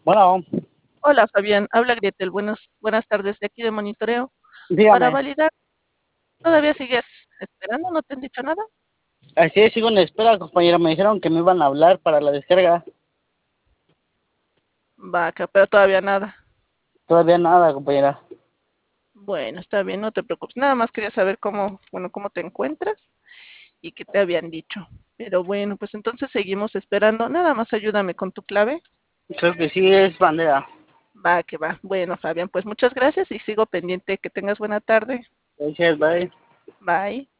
Bueno, Hola Fabián, habla Grietel, buenas tardes de aquí de Monitoreo. Para dígame. validar, ¿todavía sigues esperando? ¿No te han dicho nada? Así es, sigo en espera, compañera. Me dijeron que me iban a hablar para la descarga. Vaca, pero todavía nada. Todavía nada, compañera. Bueno, está bien, no te preocupes. Nada más quería saber cómo te encuentras y qué te habían dicho. Pero bueno, pues entonces seguimos esperando. Nada más ayúdame con tu clave. Creo que sí es bandera. Va, que va. Bueno, Fabián, pues muchas gracias y sigo pendiente. Que tengas buena tarde. Gracias, bye. Bye.